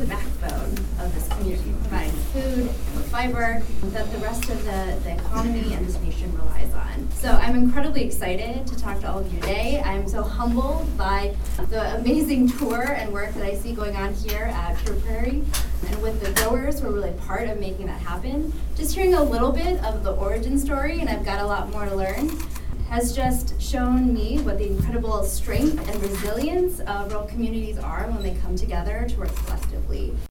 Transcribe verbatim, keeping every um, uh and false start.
the backbone of this community, providing food and fiber that the rest of the, the economy and this nation relies on. So I'm incredibly excited to talk to all of you today. I'm so humbled by the amazing tour and work that I see going on here at Pure Prairie. And with the growers who are really part of making that happen, just hearing a little bit of the origin story, and I've got a lot more to learn, has just shown me what the incredible strength and resilience of rural communities are when they come together to work collectively.